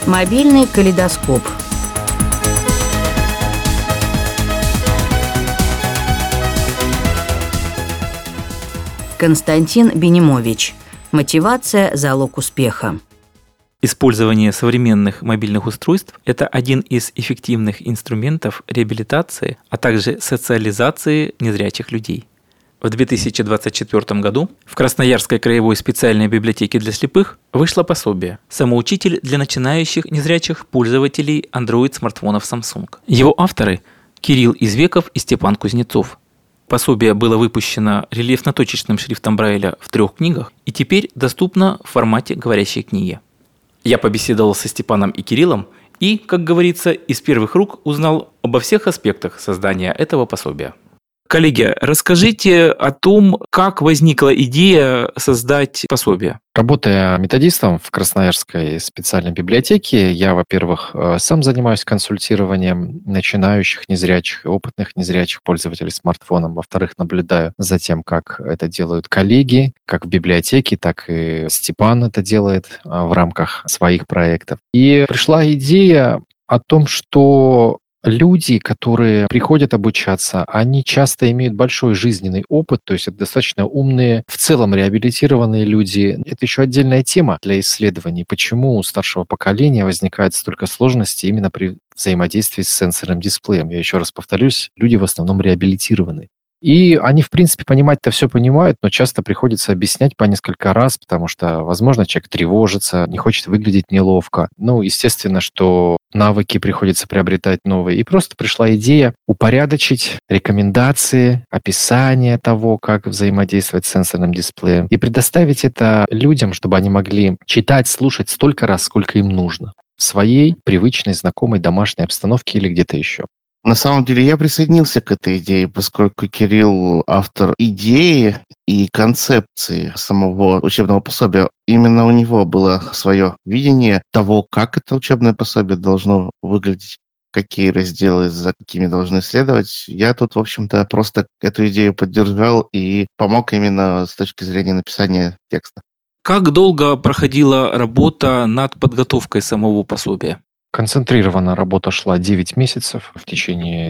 Мобильный калейдоскоп. Константин Бенимович. Мотивация – залог успеха. Использование современных мобильных устройств – это один из эффективных инструментов реабилитации, а также социализации незрячих людей. В 2024 году в Красноярской краевой специальной библиотеке для слепых вышло пособие «Самоучитель для начинающих незрячих пользователей Android-смартфонов Samsung». Его авторы – Кирилл Извеков и Степан Кузнецов. Пособие было выпущено рельефно-точечным шрифтом Брайля в 3 книгах и теперь доступно в формате говорящей книги. Я побеседовал со Степаном и Кириллом и, как говорится, из первых рук узнал обо всех аспектах создания этого пособия. Коллеги, расскажите о том, как возникла идея создать пособие. Работая методистом в Красноярской специальной библиотеке, я, во-первых, сам занимаюсь консультированием начинающих незрячих и опытных незрячих пользователей смартфоном. Во-вторых, наблюдаю за тем, как это делают коллеги, как в библиотеке, так и Степан это делает в рамках своих проектов. И пришла идея о том, что люди, которые приходят обучаться, они часто имеют большой жизненный опыт, то есть это достаточно умные, в целом реабилитированные люди. Это еще отдельная тема для исследований, почему у старшего поколения возникает столько сложностей именно при взаимодействии с сенсорным дисплеем. Я еще раз повторюсь, люди в основном реабилитированы. И они, в принципе, понимать-то все понимают, но часто приходится объяснять по несколько раз, потому что, возможно, человек тревожится, не хочет выглядеть неловко. Естественно, что навыки приходится приобретать новые. И просто пришла идея упорядочить рекомендации, описание того, как взаимодействовать с сенсорным дисплеем, и предоставить это людям, чтобы они могли читать, слушать столько раз, сколько им нужно, в своей привычной, знакомой домашней обстановке или где-то еще. На самом деле я присоединился к этой идее, поскольку Кирилл автор идеи и концепции самого учебного пособия. Именно у него было свое видение того, как это учебное пособие должно выглядеть, какие разделы за какими должны следовать. Я тут, в общем-то, просто эту идею поддержал и помог именно с точки зрения написания текста. Как долго проходила работа над подготовкой самого пособия? Концентрированная работа шла 9 месяцев в течение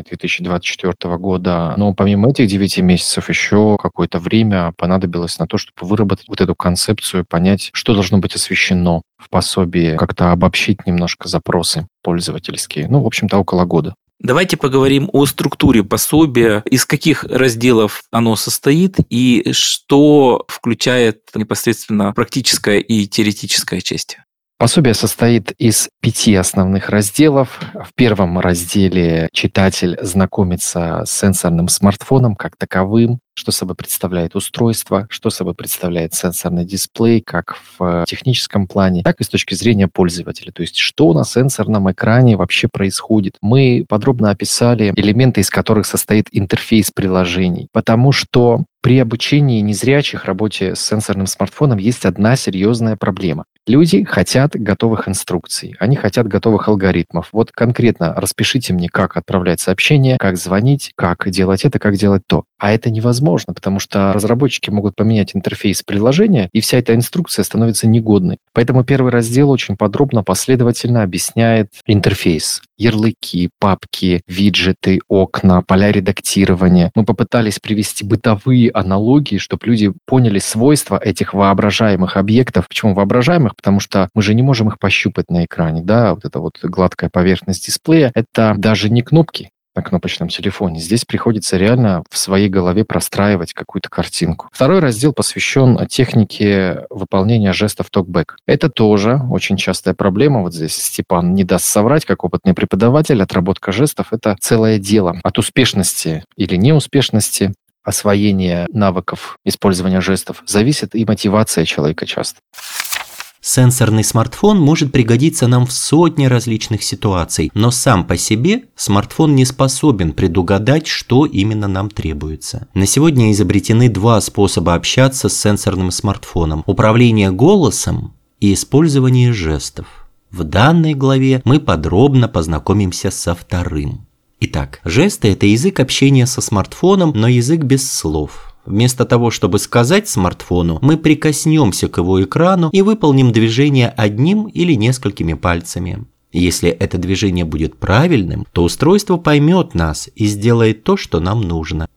2024 года. Но помимо этих 9 месяцев еще какое-то время понадобилось на то, чтобы выработать вот эту концепцию, понять, что должно быть освещено в пособии, как-то обобщить немножко запросы пользовательские. В общем-то, около года. Давайте поговорим о структуре пособия, из каких разделов оно состоит и что включает непосредственно практическая и теоретическая часть. Пособие состоит из 5 основных разделов. В первом разделе читатель знакомится с сенсорным смартфоном как таковым, что собой представляет устройство, что собой представляет сенсорный дисплей, как в техническом плане, так и с точки зрения пользователя. То есть, что на сенсорном экране вообще происходит. Мы подробно описали элементы, из которых состоит интерфейс приложений, потому что при обучении незрячих работе с сенсорным смартфоном есть одна серьезная проблема. Люди хотят готовых инструкций, они хотят готовых алгоритмов. Вот конкретно распишите мне, как отправлять сообщения, как звонить, как делать это, как делать то. А это невозможно, потому что разработчики могут поменять интерфейс приложения, и вся эта инструкция становится негодной. Поэтому первый раздел очень подробно, последовательно объясняет интерфейс. Ярлыки, папки, виджеты, окна, поля редактирования. Мы попытались привести бытовые аналогии, чтобы люди поняли свойства этих воображаемых объектов. Почему воображаемых? Потому что мы же не можем их пощупать на экране. Да? Вот эта вот гладкая поверхность дисплея – это даже не кнопки на кнопочном телефоне. Здесь приходится реально в своей голове простраивать какую-то картинку. Второй раздел посвящен технике выполнения жестов токбэк. Это тоже очень частая проблема. Вот здесь Степан не даст соврать, как опытный преподаватель. Отработка жестов – это целое дело. От успешности или неуспешности освоения навыков использования жестов зависит и мотивация человека часто. Сенсорный смартфон может пригодиться нам в сотне различных ситуаций, но сам по себе смартфон не способен предугадать, что именно нам требуется. На сегодня изобретены 2 способа общаться с сенсорным смартфоном – управление голосом и использование жестов. В данной главе мы подробно познакомимся со вторым. Итак, жесты – это язык общения со смартфоном, но язык без слов. Вместо того, чтобы сказать смартфону, мы прикоснемся к его экрану и выполним движение одним или несколькими пальцами. Если это движение будет правильным, то устройство поймет нас и сделает то, что нам нужно.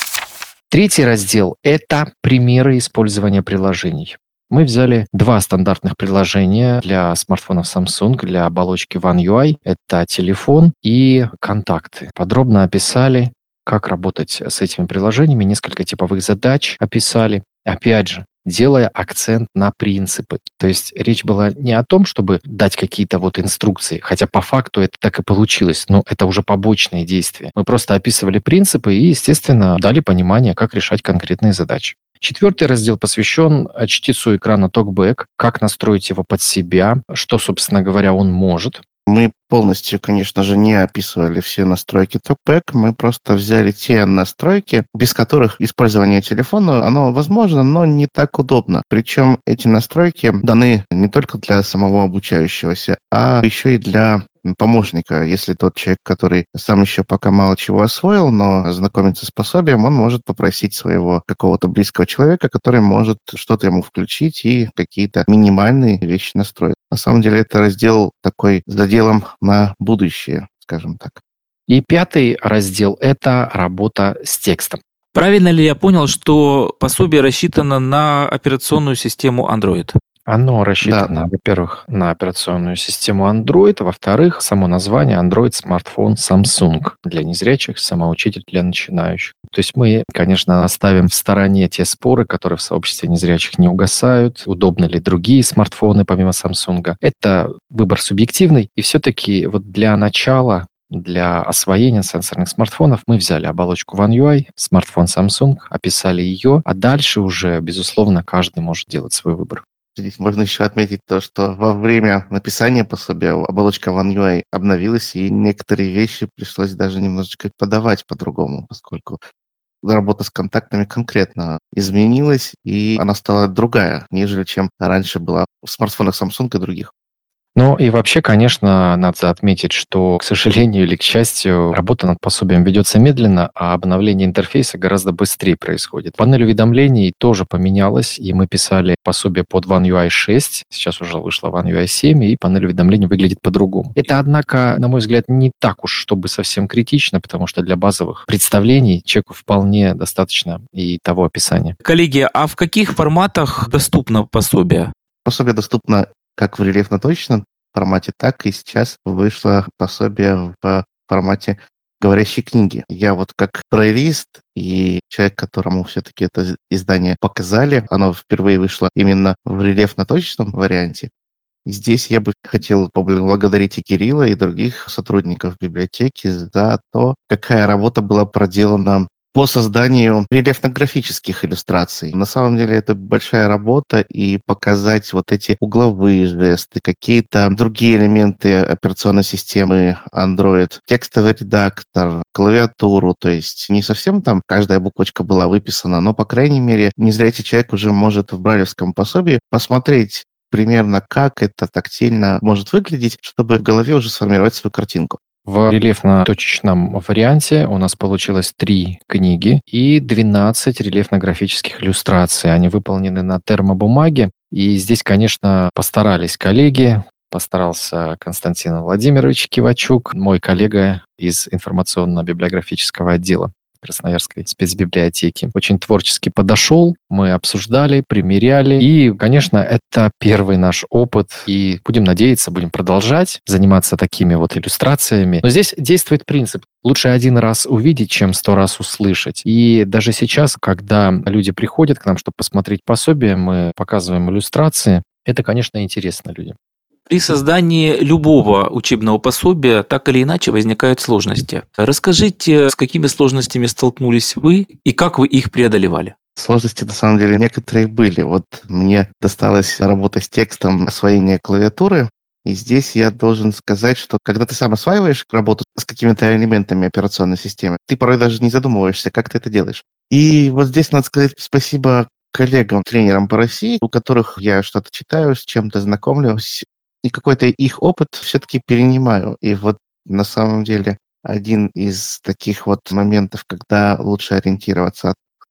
Третий раздел – это примеры использования приложений. Мы взяли два стандартных приложения для смартфонов Samsung, для оболочки One UI. Это телефон и контакты. Подробно описали, как работать с этими приложениями, несколько типовых задач описали. Опять же, делая акцент на принципы. То есть речь была не о том, чтобы дать какие-то инструкции, хотя по факту это так и получилось, но это уже побочные действия. Мы просто описывали принципы и, естественно, дали понимание, как решать конкретные задачи. Четвертый раздел посвящен чтецу экрана TalkBack, как настроить его под себя, что, собственно говоря, он может. Мы полностью, конечно же, не описывали все настройки TalkBack, мы просто взяли те настройки, без которых использование телефона, оно возможно, но не так удобно. Причем эти настройки даны не только для самого обучающегося, а еще и для помощника. Если тот человек, который сам еще пока мало чего освоил, но знакомится с пособием, он может попросить своего какого-то близкого человека, который может что-то ему включить и какие-то минимальные вещи настроить. На самом деле это раздел такой с заделом на будущее, скажем так. И пятый раздел – это работа с текстом. Правильно ли я понял, что пособие рассчитано на операционную систему Android? Оно рассчитано, во-первых, на операционную систему Android, а во-вторых, само название Android смартфон Samsung для незрячих, самоучитель для начинающих. То есть мы, конечно, оставим в стороне те споры, которые в сообществе незрячих не угасают, удобны ли другие смартфоны помимо Samsung. Это выбор субъективный, и все-таки для начала, для освоения сенсорных смартфонов мы взяли оболочку One UI, смартфон Samsung, описали ее, а дальше уже, безусловно, каждый может делать свой выбор. Здесь можно еще отметить то, что во время написания пособия оболочка One UI обновилась, и некоторые вещи пришлось даже немножечко подавать по-другому, поскольку работа с контактами конкретно изменилась, и она стала другая, нежели чем раньше была в смартфонах Samsung и других. Ну и вообще, конечно, надо отметить, что, к сожалению или к счастью, работа над пособием ведется медленно, а обновление интерфейса гораздо быстрее происходит. Панель уведомлений тоже поменялась, и мы писали пособие под One UI 6, сейчас уже вышла One UI 7, и панель уведомлений выглядит по-другому. Это, однако, на мой взгляд, не так уж, чтобы совсем критично, потому что для базовых представлений человеку вполне достаточно и того описания. Коллеги, а в каких форматах доступно пособие? Пособие доступно как в рельефно-точном формате, так и сейчас вышло пособие в формате говорящей книги. Я как брайлист и человек, которому все-таки это издание показали, оно впервые вышло именно в рельефно-точном варианте. И здесь я бы хотел поблагодарить и Кирилла, и других сотрудников библиотеки за то, какая работа была проделана по созданию рельефно-графических иллюстраций. На самом деле это большая работа, и показать эти угловые жесты, какие-то другие элементы операционной системы Android, текстовый редактор, клавиатуру, то есть не совсем там каждая буквочка была выписана, но, по крайней мере, незрячий человек уже может в брайлевском пособии посмотреть примерно, как это тактильно может выглядеть, чтобы в голове уже сформировать свою картинку. В рельефно-точечном варианте у нас получилось 3 книги и 12 рельефно-графических иллюстраций. Они выполнены на термобумаге. И здесь, конечно, постарались коллеги. Постарался Константин Владимирович Кивачук, мой коллега из информационно-библиографического отдела Красноярской спецбиблиотеки. Очень творчески подошел, мы обсуждали, примеряли. И, конечно, это первый наш опыт. И будем надеяться, будем продолжать заниматься такими иллюстрациями. Но здесь действует принцип. Лучше один раз увидеть, чем 100 раз услышать. И даже сейчас, когда люди приходят к нам, чтобы посмотреть пособие, мы показываем иллюстрации. Это, конечно, интересно людям. При создании любого учебного пособия так или иначе возникают сложности. Расскажите, с какими сложностями столкнулись вы и как вы их преодолевали? Сложности, на самом деле, некоторые были. Мне досталась работа с текстом, освоение клавиатуры. И здесь я должен сказать, что когда ты сам осваиваешь работу с какими-то элементами операционной системы, ты порой даже не задумываешься, как ты это делаешь. И здесь надо сказать спасибо коллегам, тренерам по России, у которых я что-то читаю, с чем-то знакомлюсь, и какой-то их опыт все-таки перенимаю. И на самом деле один из таких моментов, когда лучше ориентироваться,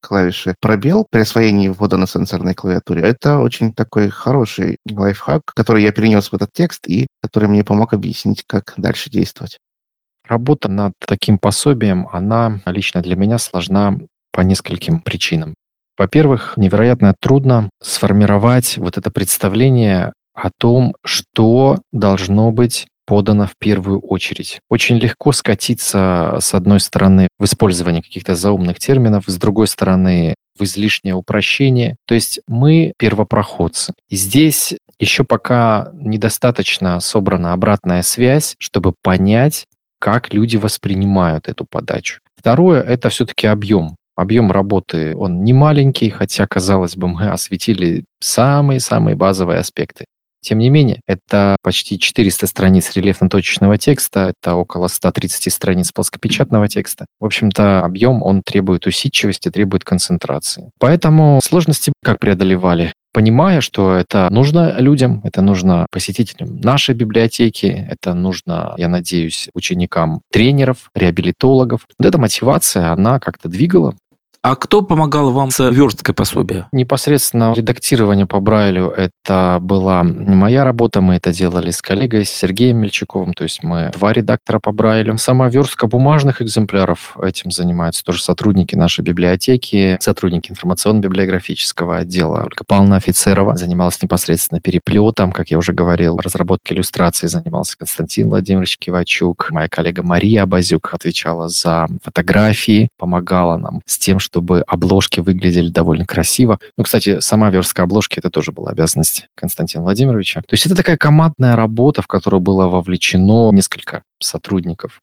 клавиши пробел при освоении ввода на сенсорной клавиатуре. Это очень такой хороший лайфхак, который я перенес в этот текст и который мне помог объяснить, как дальше действовать. Работа над таким пособием, она лично для меня сложна по нескольким причинам. Во-первых, невероятно трудно сформировать вот это представление о том, что должно быть подано в первую очередь. Очень легко скатиться, с одной стороны, в использование каких-то заумных терминов, с другой стороны, в излишнее упрощение. То есть мы первопроходцы. И здесь еще пока недостаточно собрана обратная связь, чтобы понять, как люди воспринимают эту подачу. Второе – это все-таки объем. Объем работы, он не маленький, хотя, казалось бы, мы осветили самые-самые базовые аспекты. Тем не менее, это почти 400 страниц рельефно-точечного текста, это около 130 страниц плоскопечатного текста. В общем-то, объем, он требует усидчивости, требует концентрации. Поэтому сложности как преодолевали? Понимая, что это нужно людям, это нужно посетителям нашей библиотеки, это нужно, я надеюсь, ученикам тренеров, реабилитологов. Вот эта мотивация, она как-то двигала. А кто помогал вам с версткой пособия? Непосредственно редактирование по Брайлю – это была не моя работа, мы это делали с коллегой, с Сергеем Мельчаковым, то есть мы 2 редактора по Брайлю. Сама верстка бумажных экземпляров, этим занимаются тоже сотрудники нашей библиотеки, сотрудники информационно-библиографического отдела. Ольга Павловна Офицерова занималась непосредственно переплетом, как я уже говорил, разработкой иллюстраций занимался Константин Владимирович Кивачук. Моя коллега Мария Абазюк отвечала за фотографии, помогала нам с тем, чтобы обложки выглядели довольно красиво. Ну, кстати, сама верстка обложки, это тоже была обязанность Константина Владимировича. То есть это такая командная работа, в которую было вовлечено несколько сотрудников.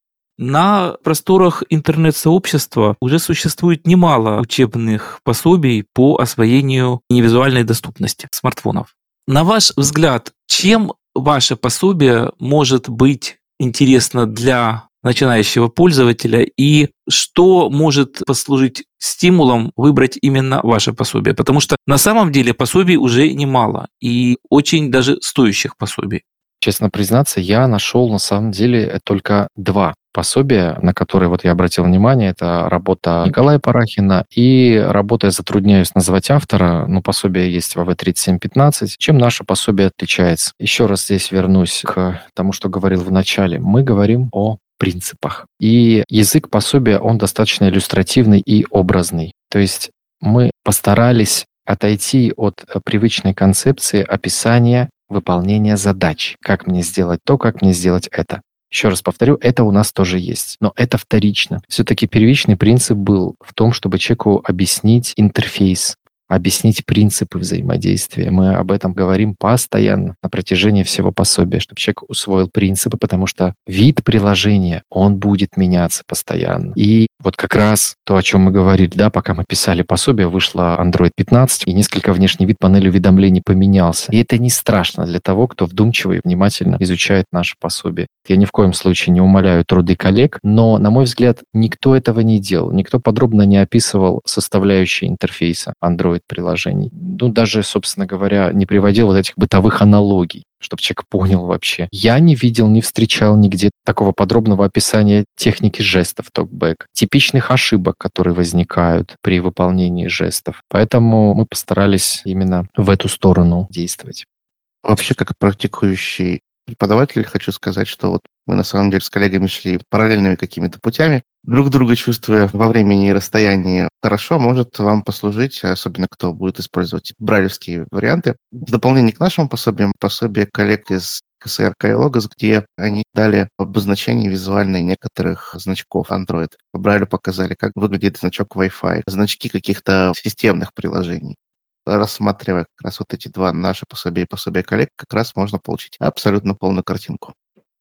На просторах интернет-сообщества уже существует немало учебных пособий по освоению невизуальной доступности смартфонов. На ваш взгляд, чем ваше пособие может быть интересно для начинающего пользователя и что может послужить стимулом выбрать именно ваше пособие? Потому что на самом деле пособий уже немало и очень даже стоящих пособий. Честно признаться, я нашел на самом деле только 2 пособия, на которые вот я обратил внимание. Это работа Николая Парахина и работа, я затрудняюсь назвать автора, но пособие есть в АВ-3715. Чем наше пособие отличается? Еще раз здесь вернусь к тому, что говорил в начале. Мы говорим о принципах. И язык пособия, он достаточно иллюстративный и образный. То есть мы постарались отойти от привычной концепции описания выполнения задач. Как мне сделать то, как мне сделать это. Еще раз повторю, это у нас тоже есть, но это вторично. Все-таки первичный принцип был в том, чтобы человеку объяснить интерфейс, объяснить принципы взаимодействия. Мы об этом говорим постоянно на протяжении всего пособия, чтобы человек усвоил принципы, потому что вид приложения, он будет меняться постоянно. И вот как раз то, о чем мы говорили, да, пока мы писали пособие, вышло Android 15, и несколько внешний вид панели уведомлений поменялся. И это не страшно для того, кто вдумчиво и внимательно изучает наше пособие. Я ни в коем случае не умаляю труды коллег, но, на мой взгляд, никто этого не делал. Никто подробно не описывал составляющие интерфейса Android-приложений. Ну, даже, собственно говоря, не приводил вот этих бытовых аналогий, чтобы человек понял вообще. Я не видел, не встречал нигде такого подробного описания техники жестов токбэк, типичных ошибок, которые возникают при выполнении жестов. Поэтому мы постарались именно в эту сторону действовать. Вообще, как практикующий преподаватель, хочу сказать, что вот мы на самом деле с коллегами шли параллельными какими-то путями, друг друга чувствуя во времени и расстоянии. Хорошо может вам послужить, особенно кто будет использовать брайлевские варианты. В дополнение к нашему пособию, пособие коллег из КСРК и Логос, где они дали обозначение визуальное некоторых значков Android. В Брайле показали, как выглядит значок Wi-Fi, значки каких-то системных приложений. Рассматривая как раз вот эти 2 наши пособия и пособия коллег, как раз можно получить абсолютно полную картинку.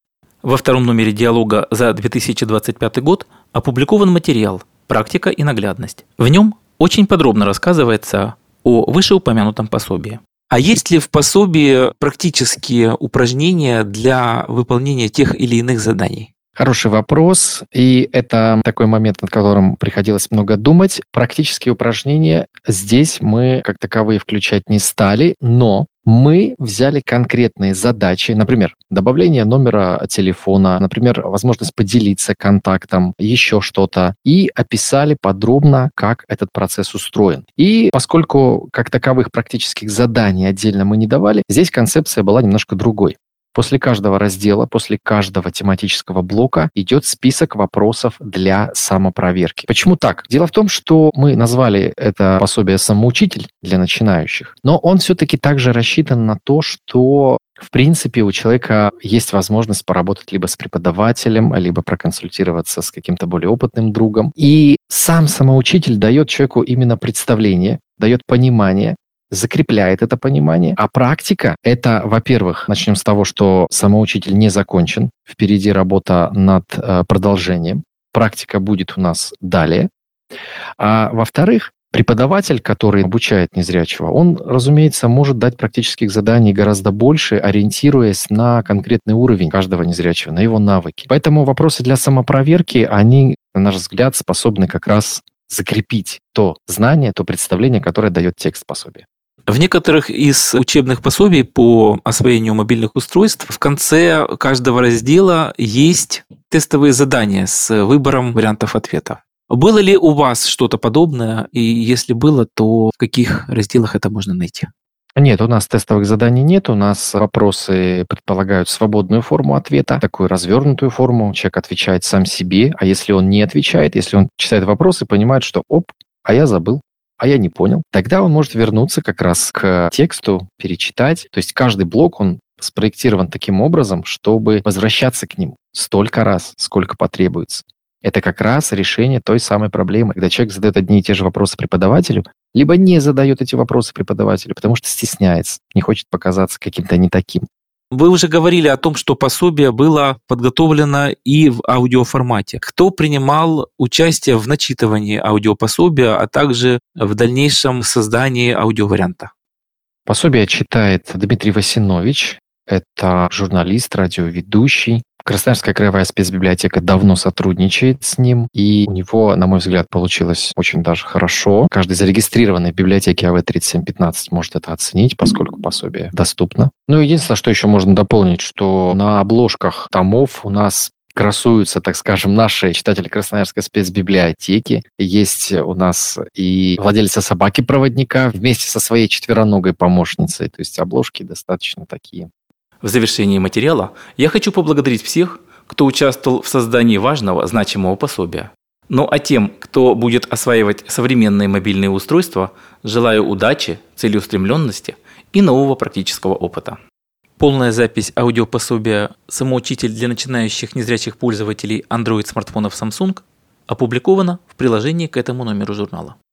Во 2-м номере «Диалога» за 2025 год опубликован материал «Практика и наглядность». В нем очень подробно рассказывается о вышеупомянутом пособии. А есть ли в пособии практические упражнения для выполнения тех или иных заданий? Хороший вопрос, и это такой момент, над которым приходилось много думать. Практические упражнения здесь мы как таковые включать не стали, но мы взяли конкретные задачи, например, добавление номера телефона, например, возможность поделиться контактом, еще что-то, и описали подробно, как этот процесс устроен. И поскольку как таковых практических заданий отдельно мы не давали, здесь концепция была немножко другой. После каждого раздела, после каждого тематического блока идет список вопросов для самопроверки. Почему так? Дело в том, что мы назвали это пособие «Самоучитель» для начинающих, но он все-таки также рассчитан на то, что в принципе у человека есть возможность поработать либо с преподавателем, либо проконсультироваться с каким-то более опытным другом. И сам самоучитель дает человеку именно представление, дает понимание, закрепляет это понимание. А практика – это, во-первых, начнем с того, что самоучитель не закончен. Впереди работа над продолжением. Практика будет у нас далее. А во-вторых, преподаватель, который обучает незрячего, он, разумеется, может дать практических заданий гораздо больше, ориентируясь на конкретный уровень каждого незрячего, на его навыки. Поэтому вопросы для самопроверки, они, на наш взгляд, способны как раз закрепить то знание, то представление, которое дает текст пособия. В некоторых из учебных пособий по освоению мобильных устройств в конце каждого раздела есть тестовые задания с выбором вариантов ответа. Было ли у вас что-то подобное? И если было, то в каких разделах это можно найти? Нет, у нас тестовых заданий нет, у нас вопросы предполагают свободную форму ответа, такую развернутую форму, человек отвечает сам себе, а если он не отвечает, если он читает вопрос и понимает, что а я забыл, а я не понял, тогда он может вернуться как раз к тексту, перечитать. То есть каждый блок, он спроектирован таким образом, чтобы возвращаться к нему столько раз, сколько потребуется. Это как раз решение той самой проблемы, когда человек задает одни и те же вопросы преподавателю, либо не задает эти вопросы преподавателю, потому что стесняется, не хочет показаться каким-то не таким. Вы уже говорили о том, что пособие было подготовлено и в аудиоформате. Кто принимал участие в начитывании аудиопособия, а также в дальнейшем создании аудиоварианта? Пособие читает Дмитрий Васинович. Это журналист, радиоведущий. Красноярская краевая спецбиблиотека давно сотрудничает с ним, и у него, на мой взгляд, получилось очень даже хорошо. Каждый зарегистрированный в библиотеке АВ-3715 может это оценить, поскольку пособие доступно. Единственное, что еще можно дополнить, что на обложках томов у нас красуются, так скажем, наши читатели Красноярской спецбиблиотеки. Есть у нас и владельца собаки-проводника вместе со своей четвероногой помощницей. То есть обложки достаточно такие. В завершении материала я хочу поблагодарить всех, кто участвовал в создании важного, значимого пособия. А тем, кто будет осваивать современные мобильные устройства, желаю удачи, целеустремленности и нового практического опыта. Полная запись аудиопособия «Самоучитель для начинающих незрячих пользователей Android-смартфонов Samsung» опубликована в приложении к этому номеру журнала.